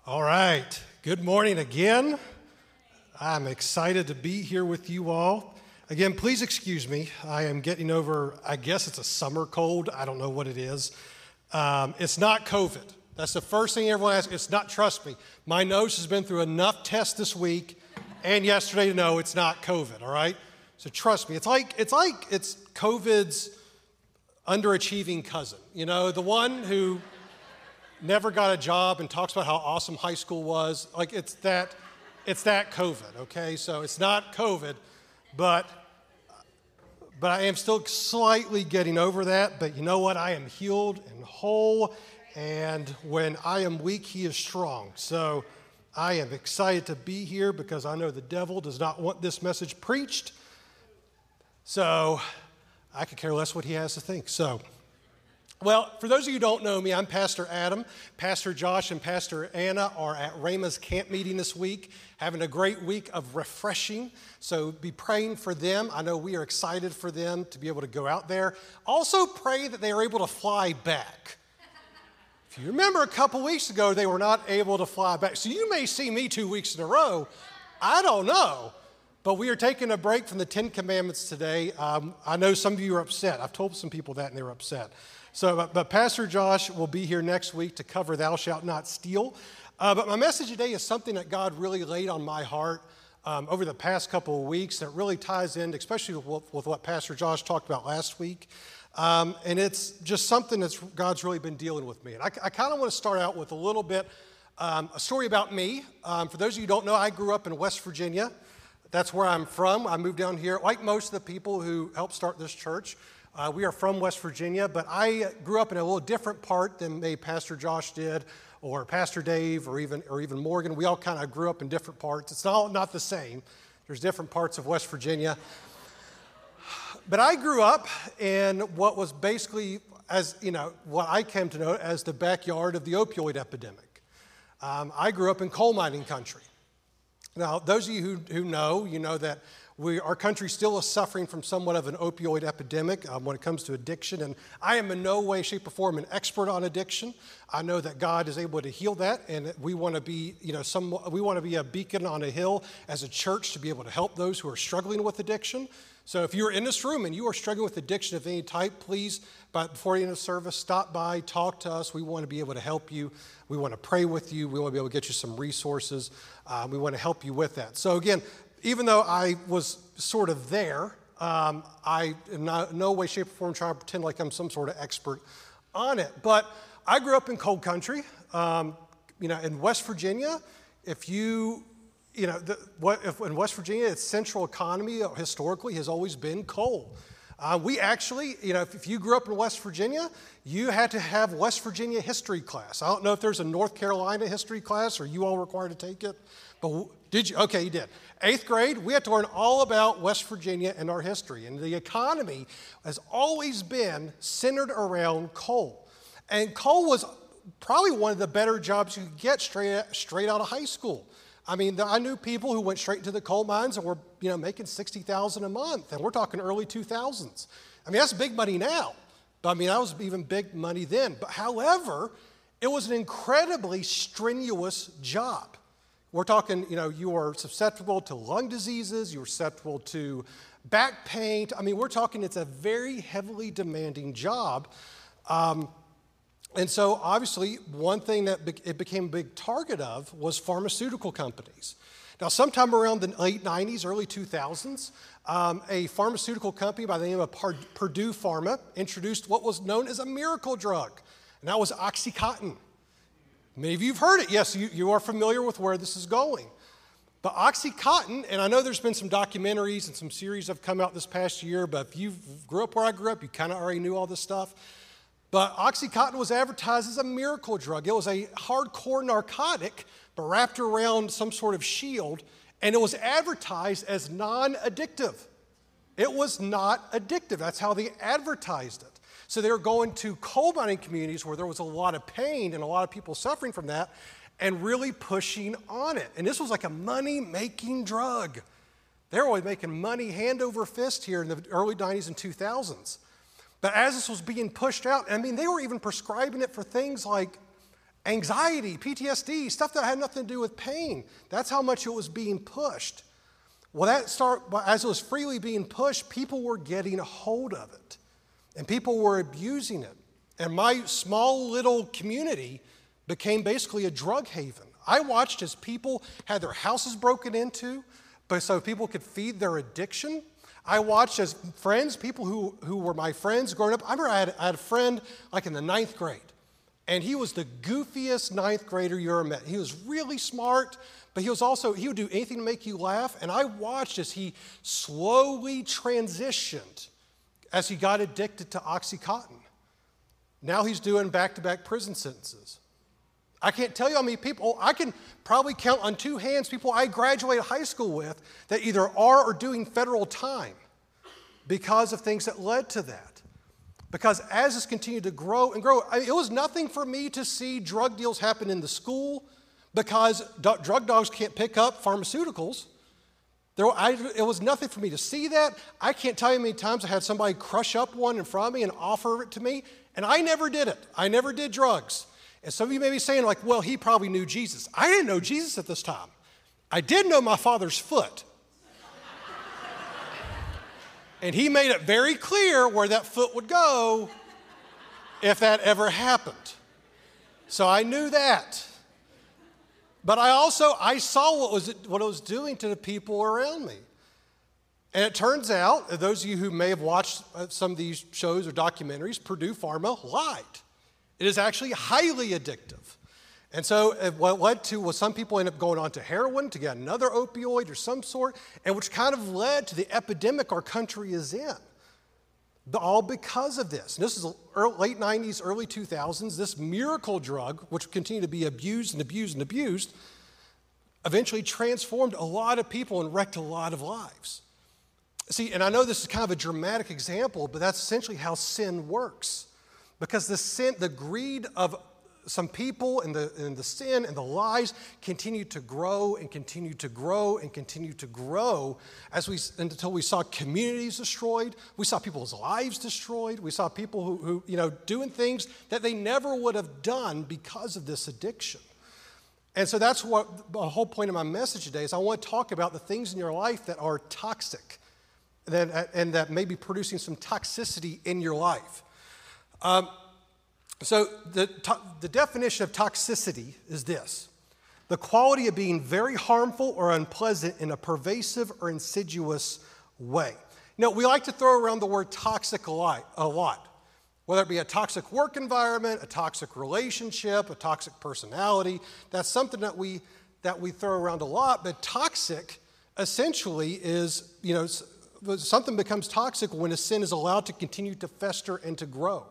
All right. Good morning again. I'm excited to be here with you all. Again, please excuse me. I am getting over, I guess it's a summer cold. I don't know what it is. It's not COVID. That's the first thing everyone asks. It's not, trust me. My nose has been through enough tests this week and yesterday to know it's not COVID, all right? So trust me. It's like it's COVID's underachieving cousin. You know, the one who never got a job and talks about how awesome high school was. Like it's that COVID, okay? So it's not COVID, but I am still slightly getting over that. But you know what? I am healed and whole, and when I am weak, he is strong. So I am excited to be here because I know the devil does not want this message preached. So I could care less what he has to think. Well, for those of you who don't know me, I'm Pastor Adam. Pastor Josh and Pastor Anna are at Rhema's camp meeting this week, having a great week of refreshing. So be praying for them. I know we are excited for them to be able to go out there. Also pray that they are able to fly back. If you remember a couple weeks ago, they were not able to fly back. So you may see me 2 weeks in a row. I don't know. But we are taking a break from the Ten Commandments today. I know some of you are upset. I've told some people that and they were upset. So, but Pastor Josh will be here next week to cover Thou Shalt Not Steal. But my message today is something that God really laid on my heart over the past couple of weeks that really ties in, especially with what Pastor Josh talked about last week. And it's just something that's God's really been dealing with me. And I kind of want to start out with a little bit, a story about me. For those of you who don't know, I grew up in West Virginia. That's where I'm from. I moved down here, like most of the people who helped start this church. We are from West Virginia, but I grew up in a little different part than maybe Pastor Josh did, or Pastor Dave, or even Morgan. We all kind of grew up in different parts. It's not the same. There's different parts of West Virginia. But I grew up in what was basically, as you know, what I came to know as the backyard of the opioid epidemic. I grew up in coal mining country. Now, those of you who know, you know that our country still is suffering from somewhat of an opioid epidemic when it comes to addiction, and I am in no way, shape, or form an expert on addiction. I know that God is able to heal that, and we want to be, we want to be a beacon on a hill as a church to be able to help those who are struggling with addiction. So if you're in this room and you are struggling with addiction of any type, please, before the end of service, stop by, talk to us. We want to be able to help you. We want to pray with you. We want to be able to get you some resources. We want to help you with that. So again, even though I was sort of there, I am not, in no way, shape, or form trying to pretend like I'm some sort of expert on it. But I grew up in coal country, in West Virginia. In West Virginia, its central economy historically has always been coal. We actually, if you grew up in West Virginia, you had to have West Virginia history class. I don't know if there's a North Carolina history class. Are you all required to take it? But did you? Okay, you did. 8th grade, we had to learn all about West Virginia and our history. And the economy has always been centered around coal. And coal was probably one of the better jobs you could get straight out of high school. I mean, I knew people who went straight into the coal mines and were, making $60,000 a month, and we're talking early 2000s. I mean, that's big money now, but I mean, that was even big money then. But however, it was an incredibly strenuous job. We're talking, you are susceptible to lung diseases, you're susceptible to back pain. I mean, we're talking, it's a very heavily demanding job. And so obviously one thing that it became a big target of was pharmaceutical companies. Now sometime around the late 90s, early 2000s, a pharmaceutical company by the name of Purdue Pharma introduced what was known as a miracle drug, and that was OxyContin. Many of you have heard it. Yes, you are familiar with where this is going. But OxyContin, and I know there's been some documentaries and some series that have come out this past year, but if you grew up where I grew up, you kind of already knew all this stuff. But OxyContin was advertised as a miracle drug. It was a hardcore narcotic, but wrapped around some sort of shield, and it was advertised as non-addictive. It was not addictive. That's how they advertised it. So they were going to coal mining communities where there was a lot of pain and a lot of people suffering from that, and really pushing on it. And this was like a money-making drug. They were always making money hand over fist here in the early 90s and 2000s. But as this was being pushed out, I mean, they were even prescribing it for things like Anxiety, PTSD, stuff that had nothing to do with pain. That's how much it was being pushed. Well, as it was freely being pushed, people were getting a hold of it, and people were abusing it. And my small little community became basically a drug haven. I watched as people had their houses broken into, but so people could feed their addiction. I watched as friends, people who were my friends growing up. I remember I had a friend like in the 9th grade, and he was the goofiest 9th grader you ever met. He was really smart, but he would do anything to make you laugh. And I watched as he slowly transitioned as he got addicted to OxyContin. Now he's doing back-to-back prison sentences. I can't tell you how many people, I can probably count on 2 hands people I graduated high school with that either are or doing federal time because of things that led to that. Because as this continued to grow and grow, it was nothing for me to see drug deals happen in the school because drug dogs can't pick up pharmaceuticals. It was nothing for me to see that. I can't tell you how many times I had somebody crush up one in front of me and offer it to me, and I never did it. I never did drugs. And some of you may be saying, like, well, he probably knew Jesus. I didn't know Jesus at this time. I did know my father's foot. And he made it very clear where that foot would go if that ever happened. So I knew that. But I saw what it was doing to the people around me. And it turns out, those of you who may have watched some of these shows or documentaries, Purdue Pharma lied. It is actually highly addictive. And so what led to was some people end up going on to heroin to get another opioid or some sort, and which kind of led to the epidemic our country is in. All because of this. And this is late 90s, early 2000s. This miracle drug, which continued to be abused and abused and abused, eventually transformed a lot of people and wrecked a lot of lives. See, and I know this is kind of a dramatic example, but that's essentially how sin works. Because the greed of some people and the sin and the lies continue to grow and continue to grow and continue to grow until we saw communities destroyed, we saw people's lives destroyed, we saw people who doing things that they never would have done because of this addiction. And so that's what the whole point of my message today is. I want to talk about the things in your life that are toxic and that may be producing some toxicity in your life. So the definition of toxicity is this: the quality of being very harmful or unpleasant in a pervasive or insidious way. We like to throw around the word toxic a lot, whether it be a toxic work environment, a toxic relationship, a toxic personality. That's something that we throw around a lot, but toxic essentially is, something becomes toxic when a sin is allowed to continue to fester and to grow.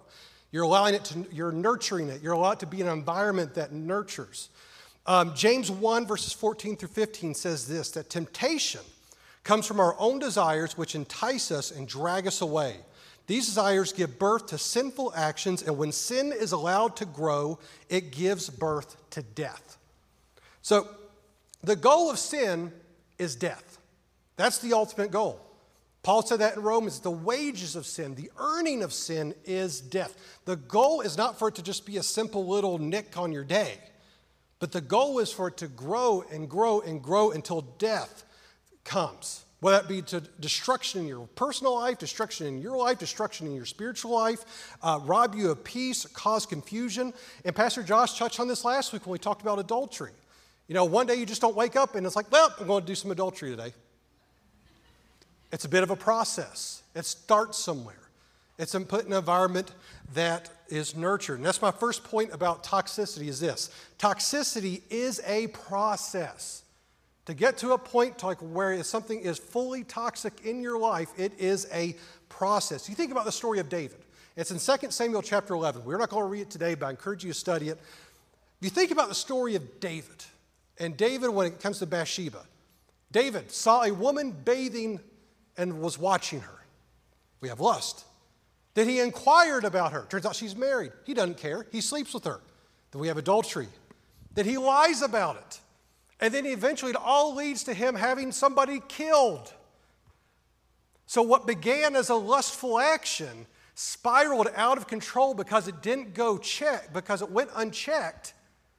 You're nurturing it. You're allowed to be in an environment that nurtures. James 1, verses 14 through 15 says this, that temptation comes from our own desires which entice us and drag us away. These desires give birth to sinful actions, and when sin is allowed to grow, it gives birth to death. So the goal of sin is death. That's the ultimate goal. Paul said that in Romans, the wages of sin, the earning of sin is death. The goal is not for it to just be a simple little nick on your day, but the goal is for it to grow and grow and grow until death comes. Whether that be to destruction in your personal life, destruction in your life, destruction in your spiritual life, rob you of peace, cause confusion. And Pastor Josh touched on this last week when we talked about adultery. One day you just don't wake up and it's like, well, I'm going to do some adultery today. It's a bit of a process. It starts somewhere. It's put in an environment that is nurtured. And that's my first point about toxicity is this. Toxicity is a process. To get to a point where something is fully toxic in your life, it is a process. You think about the story of David. It's in 2 Samuel chapter 11. We're not going to read it today, but I encourage you to study it. If you think about the story of David, and David, when it comes to Bathsheba, David saw a woman bathing and was watching her. We have lust. Then he inquired about her. Turns out she's married. He doesn't care. He sleeps with her. Then we have adultery. Then he lies about it. And then eventually it all leads to him having somebody killed. So what began as a lustful action spiraled out of control because it didn't go checked, because it went unchecked,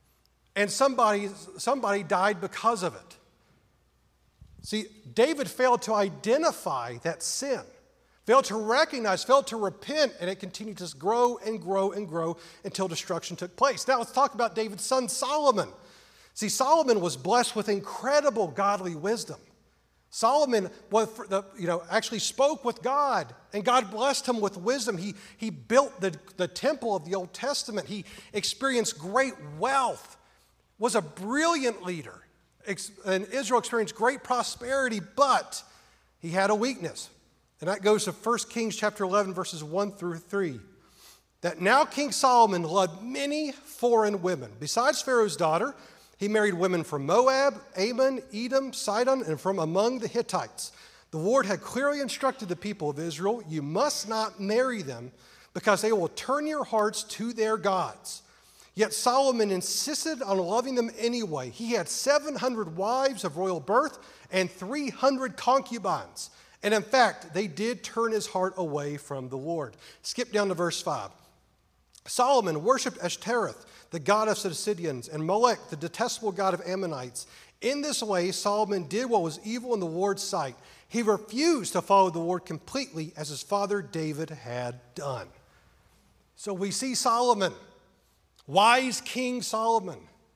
and somebody died because of it. See, David failed to identify that sin, failed to recognize, failed to repent, and it continued to grow and grow and grow until destruction took place. Now let's talk about David's son Solomon. See, Solomon was blessed with incredible godly wisdom. Solomon actually spoke with God, and God blessed him with wisdom. He built the temple of the Old Testament. He experienced great wealth, was a brilliant leader, and Israel experienced great prosperity, but he had a weakness. And that goes to 1 Kings chapter 11, verses 1 through 3. That now King Solomon loved many foreign women. Besides Pharaoh's daughter, he married women from Moab, Ammon, Edom, Sidon, and from among the Hittites. The Lord had clearly instructed the people of Israel, you must not marry them because they will turn your hearts to their gods. Yet Solomon insisted on loving them anyway. He had 700 wives of royal birth and 300 concubines. And in fact, they did turn his heart away from the Lord. Skip down to verse 5. Solomon worshipped Ashtoreth, the goddess of the Sidonians, and Molech, the detestable god of Ammonites. In this way, Solomon did what was evil in the Lord's sight. He refused to follow the Lord completely as his father David had done. So we see Solomon, wise King Solomon,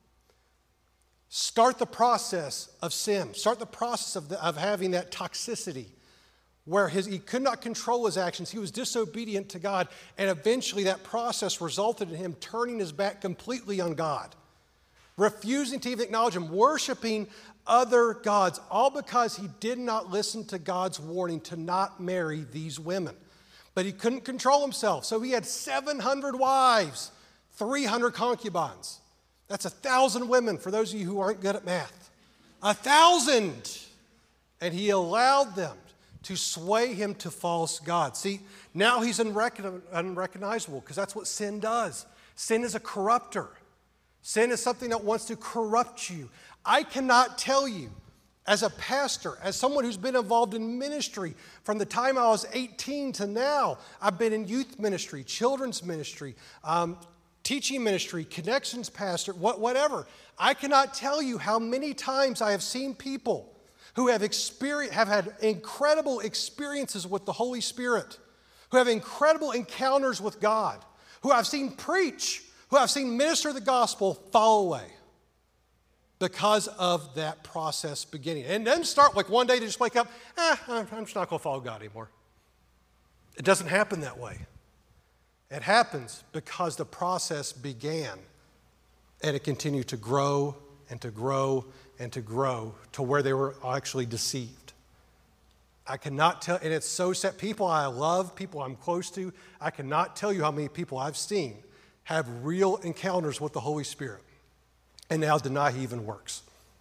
start the process of sin, start the process of having that toxicity where he could not control his actions. He was disobedient to God, and eventually that process resulted in him turning his back completely on God, refusing to even acknowledge him, worshiping other gods, all because he did not listen to God's warning to not marry these women. But he couldn't control himself, so he had 700 wives, 300 concubines. That's 1,000 women, for those of you who aren't good at math. 1,000! And he allowed them to sway him to false gods. See, now he's unrecognizable because that's what sin does. Sin is a corrupter. Sin is something that wants to corrupt you. I cannot tell you, as a pastor, as someone who's been involved in ministry from the time I was 18 to now, I've been in youth ministry, children's ministry, teaching ministry, connections pastor, whatever. I cannot tell you how many times I have seen people who have had incredible experiences with the Holy Spirit, who have incredible encounters with God, who I've seen preach, who I've seen minister the gospel fall away because of that process beginning. And then start like one day to just wake up, I'm just not going to follow God anymore. It doesn't happen that way. It happens because the process began and it continued to grow and to grow and to grow to where they were actually deceived. I cannot tell, and it's so sad. People I love, people I'm close to, I cannot tell you how many people I've seen have real encounters with the Holy Spirit and now deny he even works.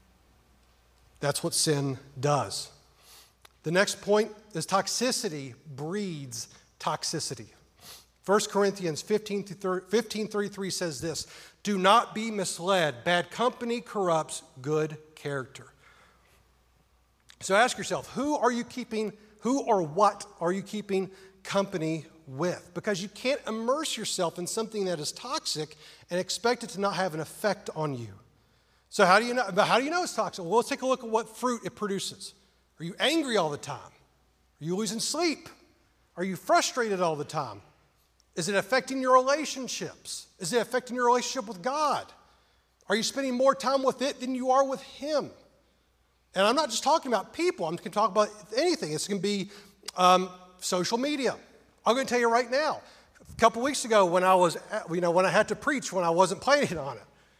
That's what sin does. The next point is toxicity breeds toxicity. 1 Corinthians 15:33 says this, do not be misled. Bad company corrupts good character. So ask yourself, who or what are you keeping company with? Because you can't immerse yourself in something that is toxic and expect it to not have an effect on you. So how do you know it's toxic? Well, let's take a look at what fruit it produces. Are you angry all the time? Are you losing sleep? Are you frustrated all the time? Is it affecting your relationships? Is it affecting your relationship with God? Are you spending more time with it than you are with Him? And I'm not just talking about people. I'm going to talk about anything. It's going to be social media. I'm going to tell you right now. A couple weeks ago when I had to preach when I wasn't planning on it,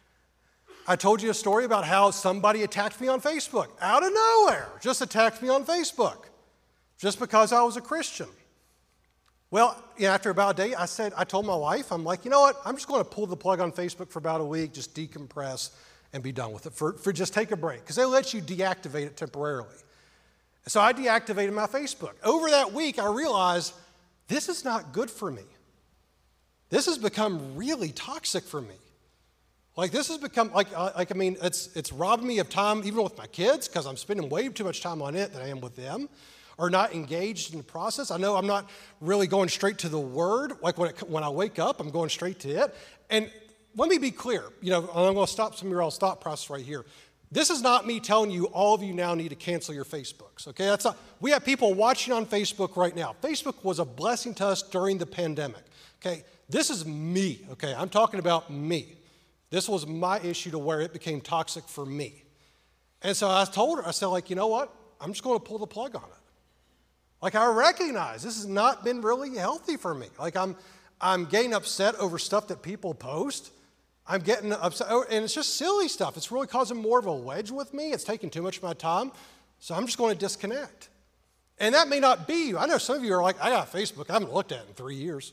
I told you a story about how somebody attacked me on Facebook. Out of nowhere, just attacked me on Facebook. Just because I was a Christian. Well, after about a day, I told my wife, I'm like, you know what? I'm just going to pull the plug on Facebook for about a week, just decompress and be done with it. For just take a break, because they let you deactivate it temporarily. So I deactivated my Facebook. Over that week, I realized this is not good for me. This has become really toxic for me. Like this has become it's robbing me of time even with my kids because I'm spending way too much time on it than I am with them. Or not engaged in the process. I know I'm not really going straight to the Word. Like when I wake up, I'm going straight to it. And let me be clear. I'm going to stop some of your thought process right here. This is not me telling you all of you now need to cancel your Facebooks, okay? That's not. We have people watching on Facebook right now. Facebook was a blessing to us during the pandemic, okay? This is me, okay? I'm talking about me. This was my issue to where it became toxic for me. And so I told her, I said, you know what? I'm just going to pull the plug on it. I recognize this has not been really healthy for me. I'm getting upset over stuff that people post. I'm getting upset, and it's just silly stuff. It's really causing more of a wedge with me. It's taking too much of my time, so I'm just going to disconnect. And that may not be you. I know some of you are like, I got Facebook. I haven't looked at it in 3 years.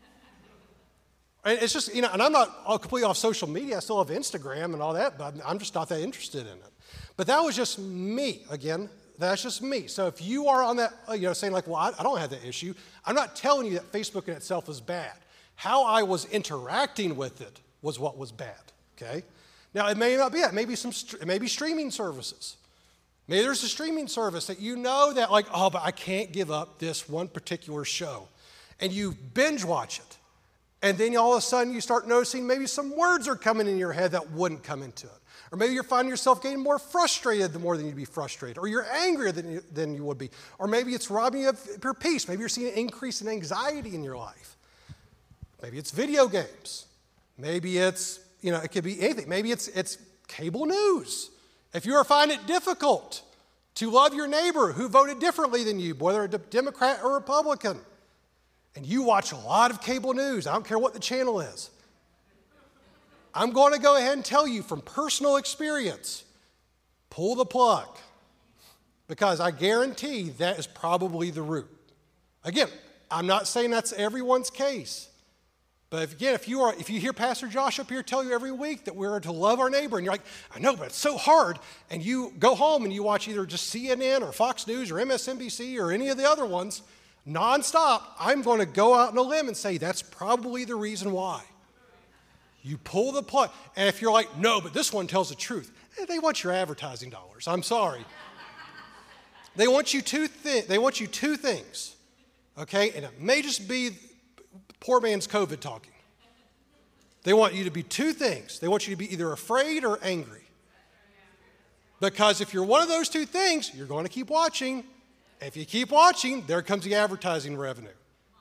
And it's just, and I'm not completely off social media. I still have Instagram and all that, but I'm just not that interested in it. But that was just me. Again, that's just me. So if you are on that, saying well, I don't have that issue, I'm not telling you that Facebook in itself is bad. How I was interacting with it was what was bad, okay? Now, it may not be that. It may be streaming services. Maybe there's a streaming service that that but I can't give up this one particular show. And you binge watch it. And then all of a sudden you start noticing maybe some words are coming in your head that wouldn't come into it. Or maybe you're finding yourself getting more frustrated the more than you'd be frustrated. Or you're angrier than you would be. Or maybe it's robbing you of your peace. Maybe you're seeing an increase in anxiety in your life. Maybe it's video games. Maybe it's, it could be anything. Maybe it's cable news. If you are finding it difficult to love your neighbor who voted differently than you, whether a Democrat or Republican, and you watch a lot of cable news, I don't care what the channel is, I'm going to go ahead and tell you from personal experience, pull the plug, because I guarantee that is probably the root. Again, I'm not saying that's everyone's case. But if you hear Pastor Josh up here tell you every week that we're to love our neighbor, and you're like, I know, but it's so hard, and you go home and you watch either just CNN or Fox News or MSNBC or any of the other ones, nonstop, I'm going to go out on a limb and say that's probably the reason why. You pull the plug. And if you're like, no, but this one tells the truth, they want your advertising dollars. I'm sorry. They want you two things, okay? And it may just be poor man's COVID talking. They want you to be two things. They want you to be either afraid or angry. Because if you're one of those two things, you're going to keep watching. If you keep watching, there comes the advertising revenue.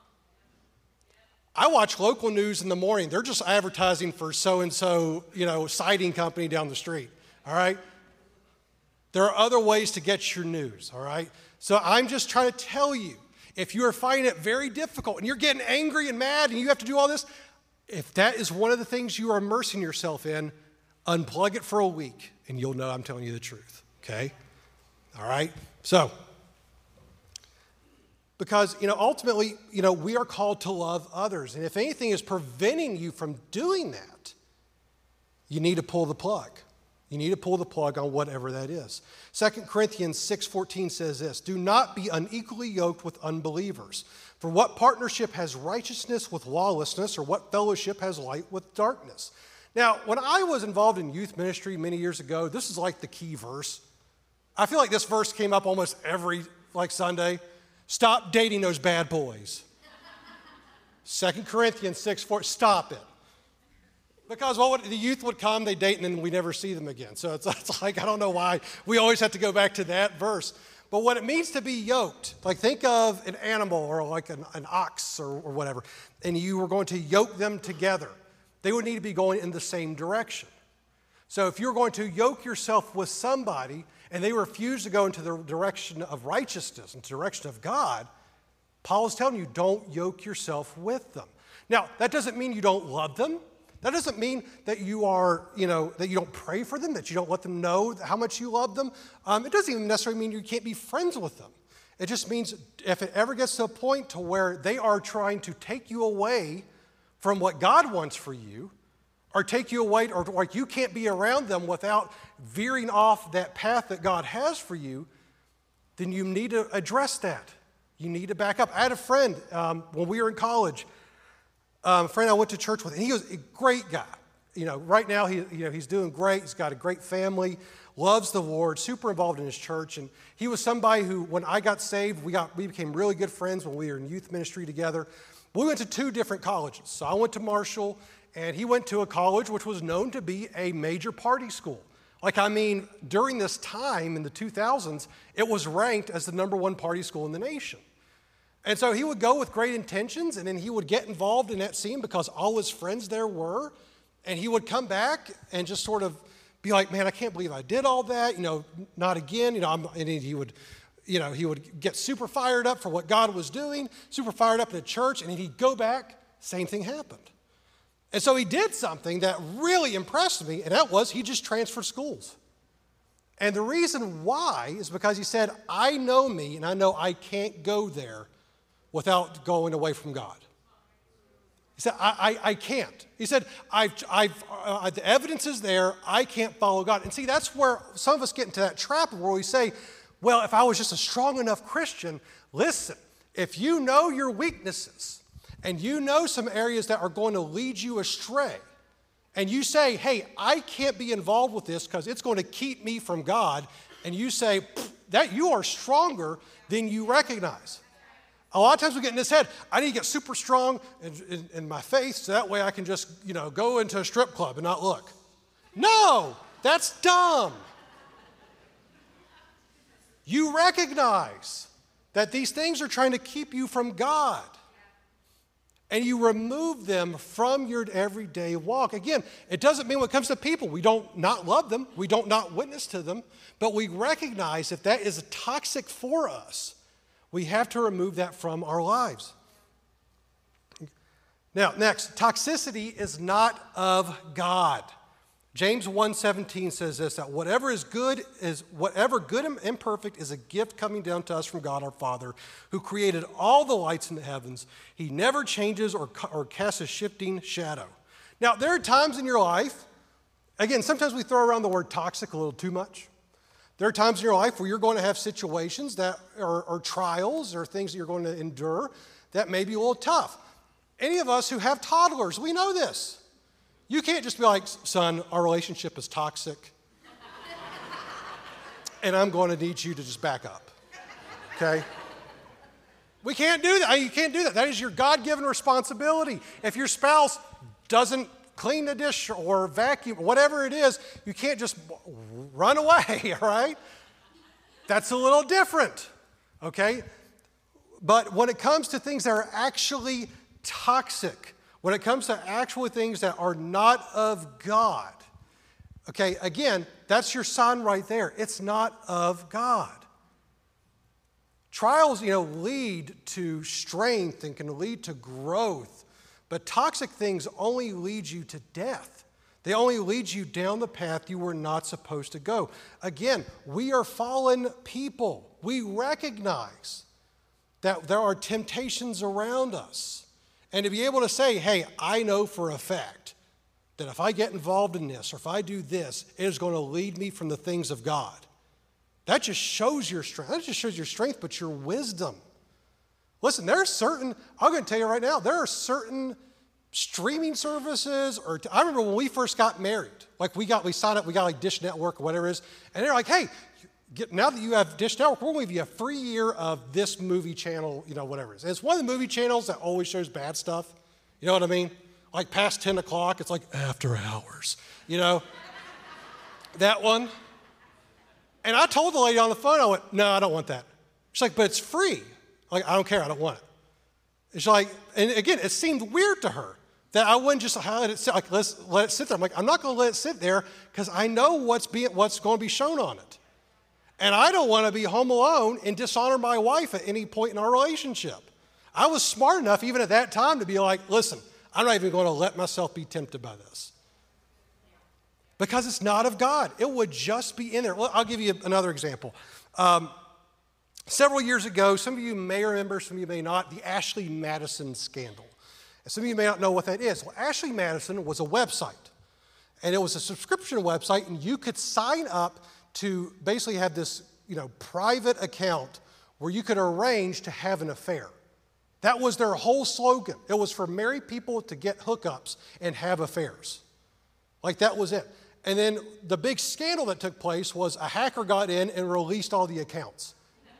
I watch local news in the morning. They're just advertising for so-and-so, siding company down the street, all right? There are other ways to get your news, all right? So I'm just trying to tell you, if you are finding it very difficult and you're getting angry and mad and you have to do all this, if that is one of the things you are immersing yourself in, unplug it for a week and you'll know I'm telling you the truth, okay? All right? So, because, ultimately, we are called to love others. And if anything is preventing you from doing that, you need to pull the plug. You need to pull the plug on whatever that is. 2 Corinthians 6:14 says this, do not be unequally yoked with unbelievers. For what partnership has righteousness with lawlessness, or what fellowship has light with darkness? Now, when I was involved in youth ministry many years ago, this is like the key verse. I feel like this verse came up almost every Sunday. Stop dating those bad boys. 2 Corinthians 6:4, stop it. Because the youth would come, they date, and then we never see them again. So it's like, I don't know why we always have to go back to that verse. But what it means to be yoked, think of an animal or an ox or whatever, and you were going to yoke them together. They would need to be going in the same direction. So if you're going to yoke yourself with somebody and they refuse to go into the direction of righteousness, into the direction of God, Paul is telling you, don't yoke yourself with them. Now, that doesn't mean you don't love them. That doesn't mean that you are, that you don't pray for them, that you don't let them know how much you love them. It doesn't even necessarily mean you can't be friends with them. It just means if it ever gets to a point to where they are trying to take you away from what God wants for you, or take you away, or like you can't be around them without veering off that path that God has for you, then you need to address that. You need to back up. I had a friend when we were in college. A friend I went to church with, and he was a great guy. Right now he's doing great. He's got a great family, loves the Lord, super involved in his church. And he was somebody who, when I got saved, we became really good friends when we were in youth ministry together. We went to two different colleges. So I went to Marshall, and he went to a college which was known to be a major party school. During this time in the 2000s, it was ranked as the #1 party school in the nation. And so he would go with great intentions, and then he would get involved in that scene because all his friends there were, and he would come back and just sort of be like, man, I can't believe I did all that, not again, and he would get super fired up for what God was doing, super fired up in the church, and then he'd go back, same thing happened. And so he did something that really impressed me, and that was he just transferred schools. And the reason why is because he said, I know me, and I know I can't go there without going away from God. He said, I can't. He said, the evidence is there, I can't follow God. And see, that's where some of us get into that trap where we say, well, if I was just a strong enough Christian, listen, if you know your weaknesses and you know some areas that are going to lead you astray, and you say, hey, I can't be involved with this because it's going to keep me from God, and you say that you are stronger than you recognize. A lot of times we get in this head, I need to get super strong in my faith so that way I can just, go into a strip club and not look. No, that's dumb. You recognize that these things are trying to keep you from God. And you remove them from your everyday walk. Again, it doesn't mean when it comes to people, we don't not love them, we don't not witness to them, but we recognize that that is toxic for us. We have to remove that from our lives. Now, next, toxicity is not of God. James 1:17 says this, that whatever good and imperfect is a gift coming down to us from God our Father, who created all the lights in the heavens. He never changes or casts a shifting shadow. Now, there are times in your life, again, sometimes we throw around the word toxic a little too much. There are times in your life where you're going to have situations that are trials or things that you're going to endure that may be a little tough. Any of us who have toddlers, we know this. You can't just be like, son, our relationship is toxic, and I'm going to need you to just back up, okay? We can't do that. You can't do that. That is your God-given responsibility. If your spouse doesn't clean the dish or vacuum, whatever it is, you can't just run away, all right? That's a little different, okay? But when it comes to things that are actually toxic, when it comes to actual things that are not of God, okay, again, that's your sign right there. It's not of God. Trials, lead to strength and can lead to growth, but toxic things only lead you to death. They only lead you down the path you were not supposed to go. Again, we are fallen people. We recognize that there are temptations around us. And to be able to say, hey, I know for a fact that if I get involved in this or if I do this, it is going to lead me from the things of God. That just shows your strength. That just shows your strength, but your wisdom. Listen, I'm going to tell you right now, there are certain streaming services, I remember when we first got married, we signed up, we got like Dish Network or whatever it is, and they're like, hey, now that you have Dish Network, we're going to give you a free year of this movie channel, whatever it is. And it's one of the movie channels that always shows bad stuff. You know what I mean? Like past 10 o'clock, it's like after hours, that one. And I told the lady on the phone, I went, no, I don't want that. She's like, but it's free. Like, I don't care, I don't want it. It's like, and again, it seemed weird to her that I wouldn't just let it sit, like, let it sit there. I'm like, I'm not going to let it sit there because I know what's going to be shown on it. And I don't want to be home alone and dishonor my wife at any point in our relationship. I was smart enough even at that time to be like, listen, I'm not even going to let myself be tempted by this. Because it's not of God. It would just be in there. Well, I'll give you another example. Several years ago, some of you may remember, some of you may not, the Ashley Madison scandal. And some of you may not know what that is. Well, Ashley Madison was a website. And it was a subscription website, and you could sign up to basically have this, private account where you could arrange to have an affair. That was their whole slogan. It was for married people to get hookups and have affairs. Like that was it. And then the big scandal that took place was a hacker got in and released all the accounts.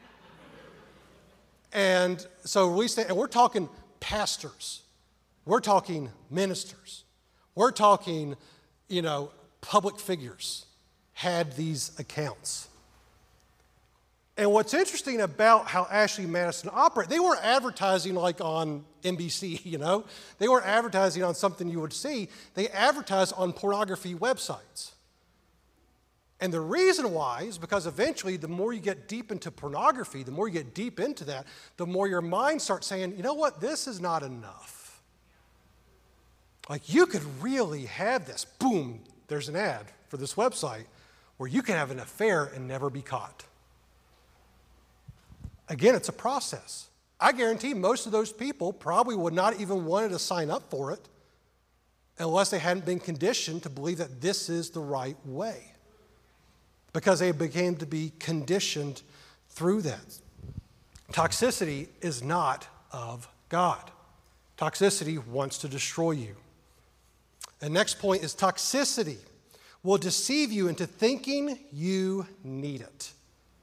And so released it, and we're talking pastors. We're talking ministers. We're talking, public figures had these accounts. And what's interesting about how Ashley Madison operated, they weren't advertising like on NBC, They weren't advertising on something you would see. They advertised on pornography websites. And the reason why is because eventually the more you get deep into pornography, the more you get deep into that, the more your mind starts saying, you know what, this is not enough. Like you could really have this. Boom, there's an ad for this website where you can have an affair and never be caught. Again, it's a process. I guarantee most of those people probably would not even wanted to sign up for it unless they hadn't been conditioned to believe that this is the right way, because they began to be conditioned through that. Toxicity is not of God. Toxicity wants to destroy you. The next point is toxicity will deceive you into thinking you need it.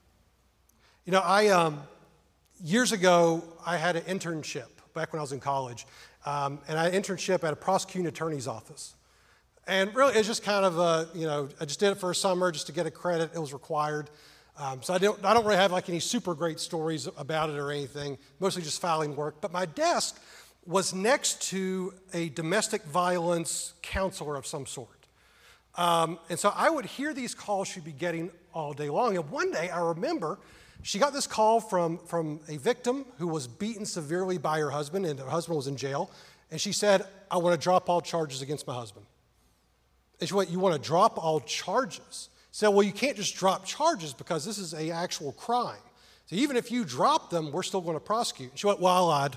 Years ago, I had an internship back when I was in college, and I had an internship at a prosecuting attorney's office. And really, it was just kind of I just did it for a summer just to get a credit. It was required. So I don't really have like any super great stories about it or anything, mostly just filing work. But my desk was next to a domestic violence counselor of some sort. And so I would hear these calls she'd be getting all day long. And one day, I remember, she got this call from a victim who was beaten severely by her husband, and her husband was in jail. And she said, I want to drop all charges against my husband. And she went, you want to drop all charges? She said, well, you can't just drop charges because this is an actual crime. So even if you drop them, we're still going to prosecute. And she went, well, I lied.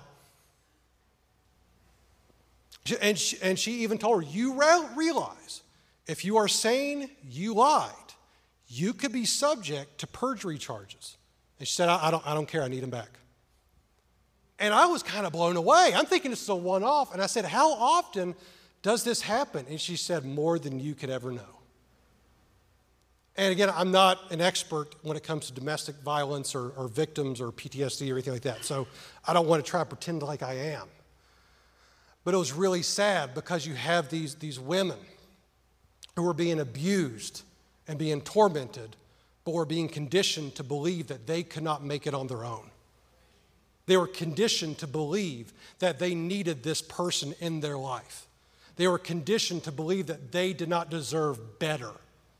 And she even told her, you realize if you are saying you lied, you could be subject to perjury charges. And she said, I don't care, I need them back. And I was kind of blown away. I'm thinking this is a one-off. And I said, how often does this happen? And she said, more than you could ever know. And again, I'm not an expert when it comes to domestic violence or victims or PTSD or anything like that. So I don't want to try to pretend like I am. But it was really sad because you have these women who were being abused and being tormented, but were being conditioned to believe that they could not make it on their own. They were conditioned to believe that they needed this person in their life. They were conditioned to believe that they did not deserve better.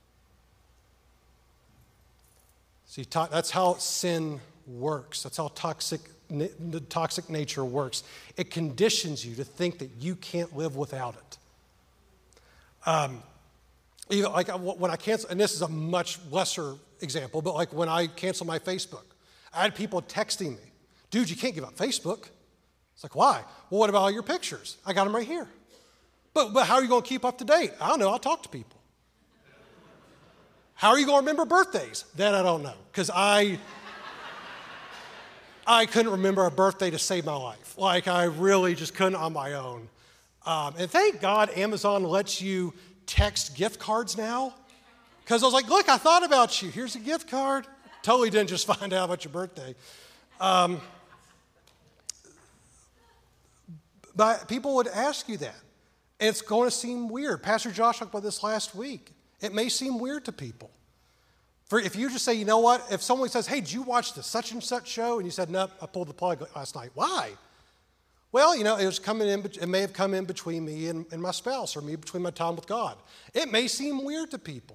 See, that's how sin works. That's how the toxic nature works. It conditions you to think that you can't live without it. Even like when I cancel, and this is a much lesser example, but like when I cancel my Facebook, I had people texting me, dude, you can't give up Facebook. It's like, why? Well, what about all your pictures? I got them right here. But how are you going to keep up to date? I don't know. I'll talk to people. How are you going to remember birthdays? That I don't know, because I couldn't remember a birthday to save my life. Like, I really just couldn't on my own. And thank God Amazon lets you text gift cards now, because I was like, look, I thought about you. Here's a gift card. Totally didn't just find out about your birthday. But people would ask you that. And it's going to seem weird. Pastor Josh talked about this last week. It may seem weird to people. If you just say, you know what, if someone says, hey, did you watch the such and such show? And you said, nope, I pulled the plug last night. Why? Well, it may have come in between me and my spouse, or me between my time with God. It may seem weird to people.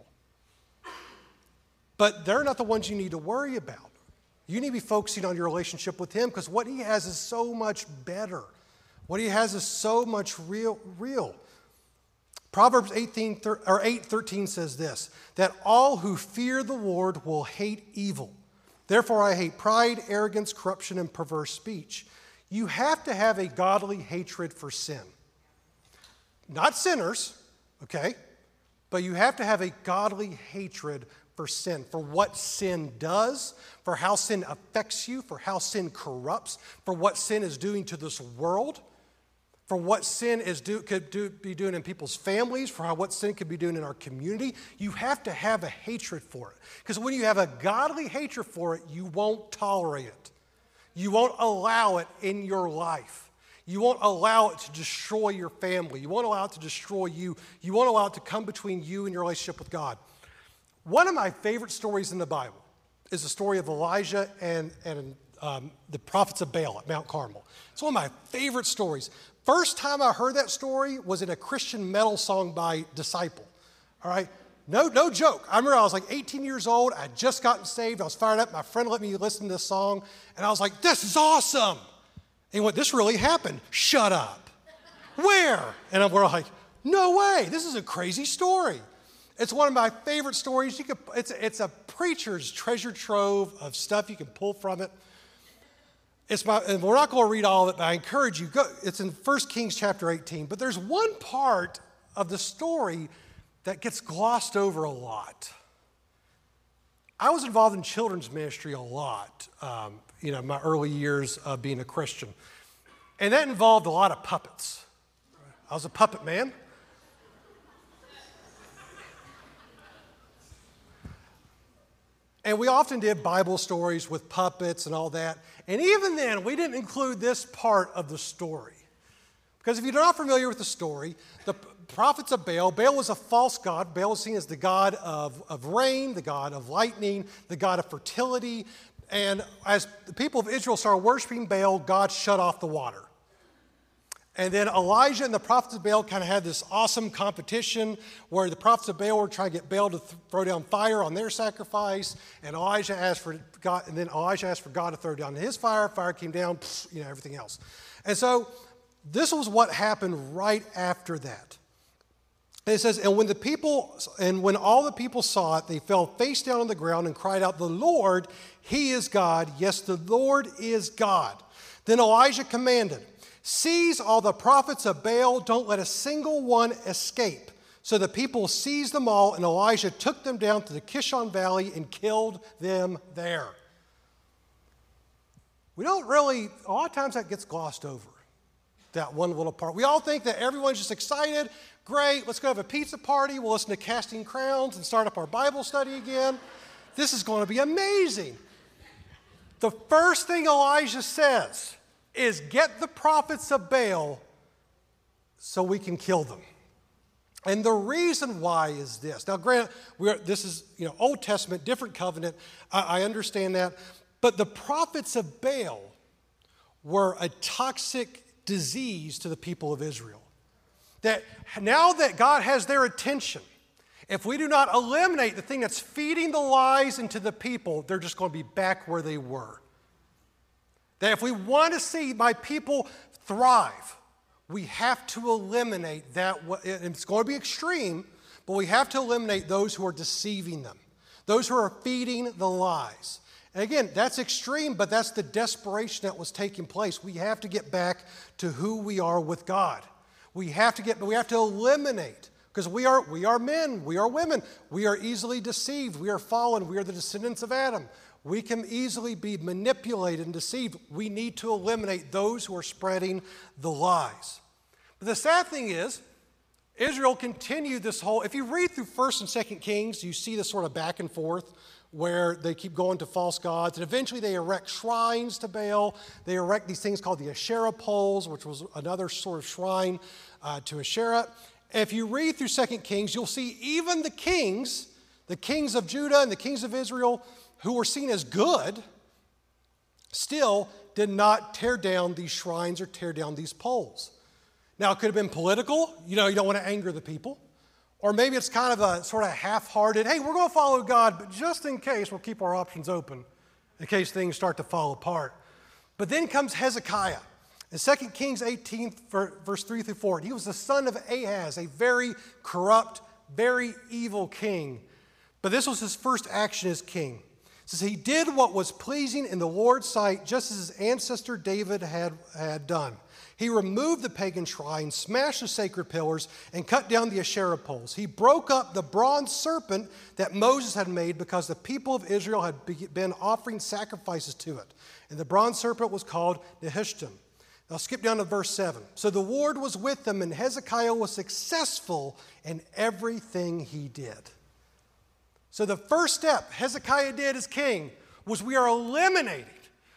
But they're not the ones you need to worry about. You need to be focusing on your relationship with Him, because what He has is so much better. What He has is so much real. Proverbs 8:13 says this, that all who fear the Lord will hate evil. Therefore I hate pride, arrogance, corruption, and perverse speech. You have to have a godly hatred for sin. Not sinners, okay? But you have to have a godly hatred for sin, for what sin does, for how sin affects you, for how sin corrupts, for what sin is doing to this world, for what sin could be doing in people's families, for what sin could be doing in our community. You have to have a hatred for it. Because when you have a godly hatred for it, you won't tolerate it. You won't allow it in your life. You won't allow it to destroy your family. You won't allow it to destroy you. You won't allow it to come between you and your relationship with God. One of my favorite stories in the Bible is the story of Elijah and the prophets of Baal at Mount Carmel. It's one of my favorite stories. First time I heard that story was in a Christian metal song by Disciple. All right? No joke. I remember I was like 18 years old. I had just gotten saved. I was fired up. My friend let me listen to this song. And I was like, this is awesome. And he went, this really happened. Shut up. Where? And we're like, no way. This is a crazy story. It's one of my favorite stories. It's a preacher's treasure trove of stuff you can pull from it. And we're not going to read all of it, but I encourage you. Go. It's in 1 Kings chapter 18. But there's one part of the story that gets glossed over a lot. I was involved in children's ministry a lot, in my early years of being a Christian. And that involved a lot of puppets. I was a puppet man. And we often did Bible stories with puppets and all that. And even then, we didn't include this part of the story. Because if you're not familiar with the story, the prophets of Baal was a false god. Baal was seen as the god of rain, the god of lightning, the god of fertility. And as the people of Israel started worshiping Baal, God shut off the water. And then Elijah and the prophets of Baal kind of had this awesome competition where the prophets of Baal were trying to get Baal to throw down fire on their sacrifice, and Elijah asked for God to throw down his fire. Fire came down, everything else. And so this was what happened right after that. And it says, and when all the people saw it, they fell face down on the ground and cried out, "The Lord, He is God. Yes, the Lord is God." Then Elijah commanded, "Seize all the prophets of Baal. Don't let a single one escape." So the people seized them all, and Elijah took them down to the Kishon Valley and killed them there. A lot of times that gets glossed over, that one little part. We all think that everyone's just excited. Great, let's go have a pizza party. We'll listen to Casting Crowns and start up our Bible study again. This is going to be amazing. The first thing Elijah says is, get the prophets of Baal so we can kill them. And the reason why is this. Now, granted, this is Old Testament, different covenant. I understand that. But the prophets of Baal were a toxic disease to the people of Israel. That now that God has their attention, if we do not eliminate the thing that's feeding the lies into the people, they're just going to be back where they were. That if we want to see my people thrive, we have to eliminate that. It's going to be extreme, but we have to eliminate those who are deceiving them, those who are feeding the lies. And again, that's extreme, but that's the desperation that was taking place. We have to get back to who we are with God. We have to eliminate, because we are men, we are women, we are easily deceived, we are fallen, we are the descendants of Adam. We can easily be manipulated and deceived. We need to eliminate those who are spreading the lies. But the sad thing is, Israel continued this whole, if you read through 1st and 2nd Kings, you see this sort of back and forth where they keep going to false gods, and eventually they erect shrines to Baal. They erect these things called the Asherah poles, which was another sort of shrine to Asherah. And if you read through 2 Kings, you'll see even the kings of Judah and the kings of Israel, who were seen as good, still did not tear down these shrines or tear down these poles. Now, it could have been political. You don't want to anger the people. Or maybe it's kind of a sort of half-hearted, hey, we're going to follow God, but just in case, we'll keep our options open in case things start to fall apart. But then comes Hezekiah. In 2 Kings 18, verse 3 through 4, he was the son of Ahaz, a very corrupt, very evil king. But this was his first action as king. It says he did what was pleasing in the Lord's sight, just as his ancestor David had done. He removed the pagan shrines, smashed the sacred pillars, and cut down the Asherah poles. He broke up the bronze serpent that Moses had made because the people of Israel had been offering sacrifices to it. And the bronze serpent was called Nehushtan. Now skip down to verse 7. So the Lord was with them, and Hezekiah was successful in everything he did. So the first step Hezekiah did as king was we are eliminating.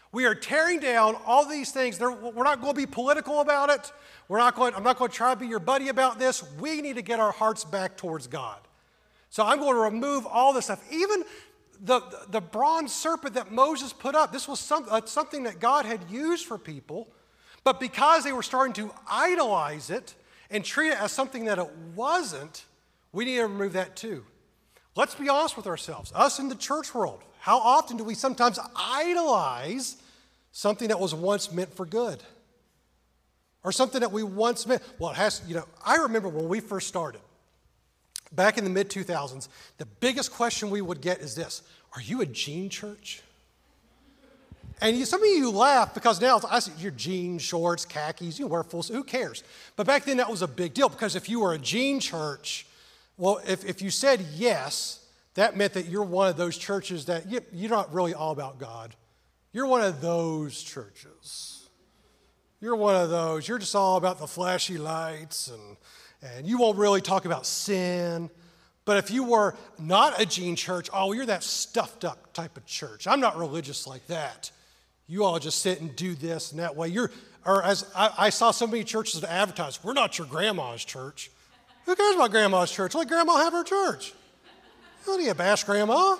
We are tearing down all these things. We're not going to be political about it. I'm not going to try to be your buddy about this. We need to get our hearts back towards God. So I'm going to remove all this stuff. Even the bronze serpent that Moses put up, this was something that God had used for people, but because they were starting to idolize it and treat it as something that it wasn't, we need to remove that too. Let's be honest with ourselves. Us in the church world, how often do we sometimes idolize something that was once meant for good? Or something that we once meant, well, it has, I remember when we first started, back in the mid-2000s, the biggest question we would get is this: are you a jean church? And some of you laugh because now I see your jeans, shorts, khakis, you wear full, who cares? But back then that was a big deal because if you were a jean church, well, if you said yes, that meant that you're one of those churches that you're not really all about God. You're one of those churches. You're one of those. You're just all about the flashy lights and you won't really talk about sin. But if you were not a jean church, you're that stuffed up type of church. I'm not religious like that. You all just sit and do this and that way. I saw so many churches that advertise, we're not your grandma's church. Who cares about grandma's church? Let grandma have her church. You don't need to bash grandma.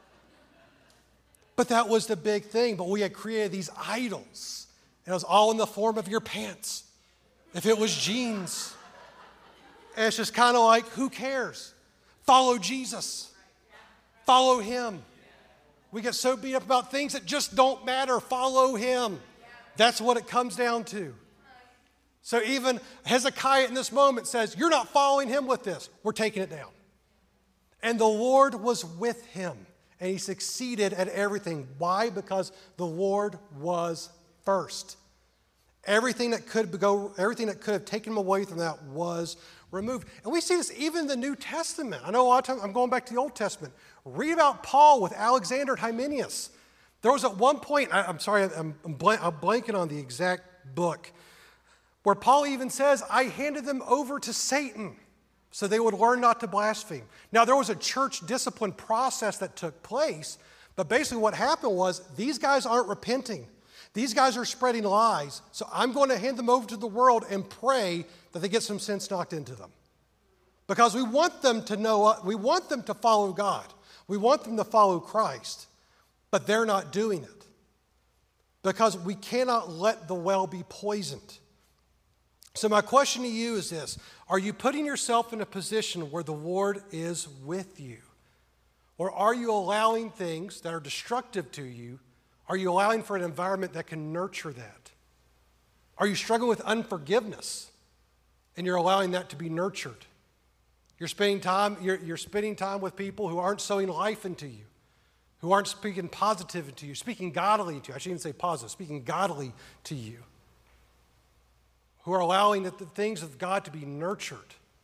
But that was the big thing. But we had created these idols. And it was all in the form of your pants. If it was jeans. And it's just kind of like, who cares? Follow Jesus. Follow him. We get so beat up about things that just don't matter. Follow him. That's what it comes down to. So even Hezekiah in this moment says, you're not following him with this. We're taking it down. And the Lord was with him. And he succeeded at everything. Why? Because the Lord was first. Everything that could have taken him away from that was removed. And we see this even in the New Testament. I know a lot of times I'm going back to the Old Testament. Read about Paul with Alexander and Hymenaeus. There was at one point, I'm sorry, I'm blanking on the exact book, where Paul even says, I handed them over to Satan so they would learn not to blaspheme. Now, there was a church discipline process that took place, but basically what happened was these guys aren't repenting. These guys are spreading lies, so I'm going to hand them over to the world and pray that they get some sense knocked into them. Because we want them to know, we want them to follow God. We want them to follow Christ, but they're not doing it. Because we cannot let the well be poisoned. So my question to you is this: are you putting yourself in a position where the Lord is with you? Or are you allowing things that are destructive to you? Are you allowing for an environment that can nurture that? Are you struggling with unforgiveness and you're allowing that to be nurtured? You're spending time with people who aren't sowing life into you, who aren't speaking positive into you, speaking godly to you. I shouldn't say positive, speaking godly to you. Who are allowing the things of God to be nurtured?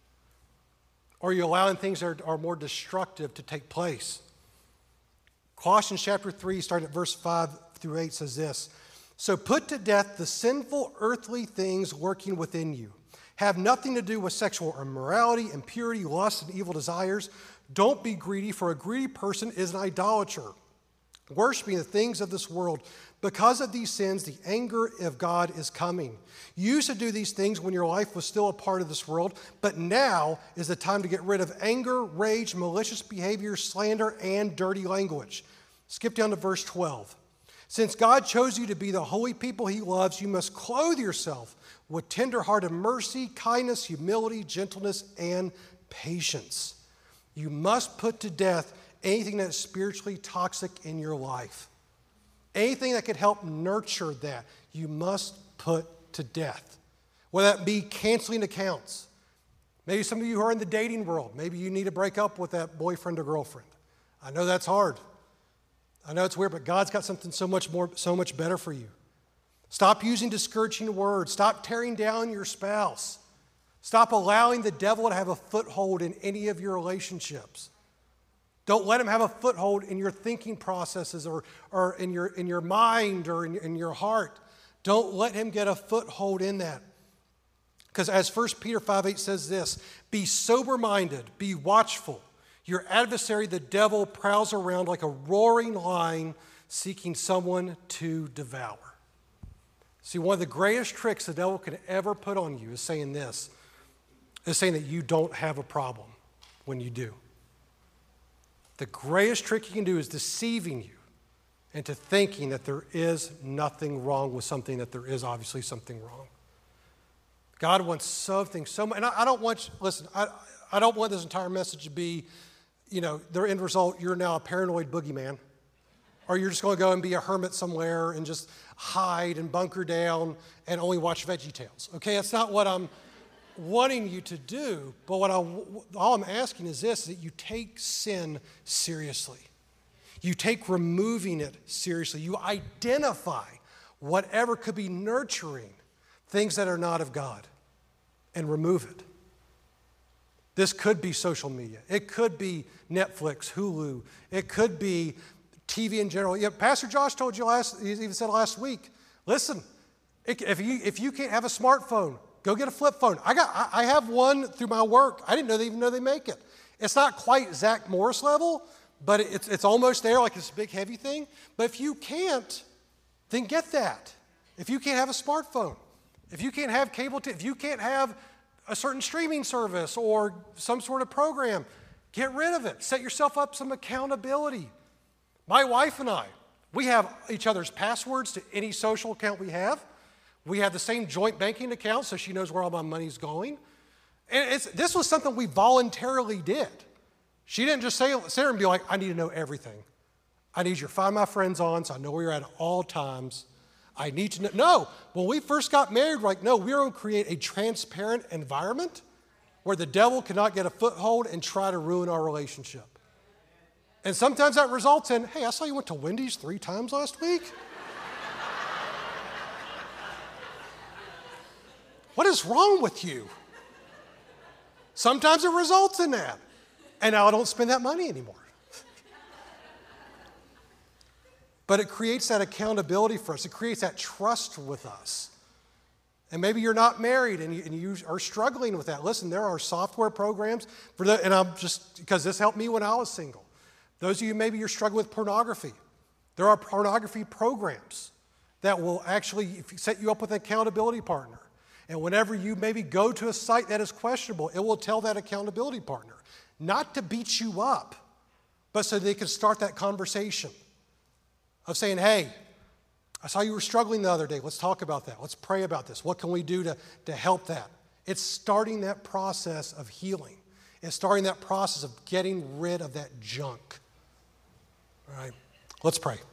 Or are you allowing things that are more destructive to take place? Colossians chapter 3, starting at verse 5 through 8, says this: so put to death the sinful earthly things working within you. Have nothing to do with sexual immorality, impurity, lust, and evil desires. Don't be greedy, for a greedy person is an idolater, worshiping the things of this world. Because of these sins, the anger of God is coming. You used to do these things when your life was still a part of this world, but now is the time to get rid of anger, rage, malicious behavior, slander, and dirty language. Skip down to verse 12. Since God chose you to be the holy people he loves, you must clothe yourself with tender-hearted mercy, kindness, humility, gentleness, and patience. You must put to death anything that is spiritually toxic in your life. Anything that could help nurture that, you must put to death. Whether that be canceling accounts. Maybe some of you who are in the dating world, maybe you need to break up with that boyfriend or girlfriend. I know that's hard. I know it's weird, but God's got something so much better for you. Stop using discouraging words. Stop tearing down your spouse. Stop allowing the devil to have a foothold in any of your relationships. Don't let him have a foothold in your thinking processes or in your mind or in your heart. Don't let him get a foothold in that. Because as 1 Peter 5:8 says this, be sober-minded, be watchful. Your adversary, the devil, prowls around like a roaring lion, seeking someone to devour. See, one of the greatest tricks the devil can ever put on you is saying this, is saying that you don't have a problem when you do. The greatest trick he can do is deceiving you into thinking that there is nothing wrong with something, that there is obviously something wrong. God wants something so much, and I don't want, listen, I don't want this entire message to be, the end result, you're now a paranoid boogeyman, or you're just going to go and be a hermit somewhere and just hide and bunker down and only watch VeggieTales. Okay, that's not what I'm wanting you to do, but all I'm asking is this, that you take sin seriously. You take removing it seriously. You identify whatever could be nurturing things that are not of God and remove it. This could be social media. It could be Netflix, Hulu. It could be TV in general. Yeah, Pastor Josh told you he even said last week, listen, if you can't have a smartphone, go get a flip phone. I have one through my work. I didn't even know they make it. It's not quite Zach Morris level, but it's almost there, like it's a big heavy thing. But if you can't, then get that. If you can't have a smartphone, if you can't have cable, if you can't have a certain streaming service or some sort of program, get rid of it. Set yourself up some accountability. My wife and I, we have each other's passwords to any social account we have. We have the same joint banking account, so she knows where all my money's going. And this was something we voluntarily did. She didn't just sit there and be like, I need to know everything. I need you to find my friends on so I know where you're at all times. I need to know. No, when we first got married, we're like, no, we're going to create a transparent environment where the devil cannot get a foothold and try to ruin our relationship. And sometimes that results in, hey, I saw you went to Wendy's 3 times last week. What is wrong with you? Sometimes it results in that. And now I don't spend that money anymore. But it creates that accountability for us. It creates that trust with us. And maybe you're not married and you are struggling with that. Listen, there are software programs for that, and I'm just, because this helped me when I was single. Those of you, maybe you're struggling with pornography. There are pornography programs that will actually set you up with an accountability partner. And whenever you maybe go to a site that is questionable, it will tell that accountability partner not to beat you up, but so they can start that conversation of saying, hey, I saw you were struggling the other day. Let's talk about that. Let's pray about this. What can we do to help that? It's starting that process of healing. It's starting that process of getting rid of that junk. All right, let's pray.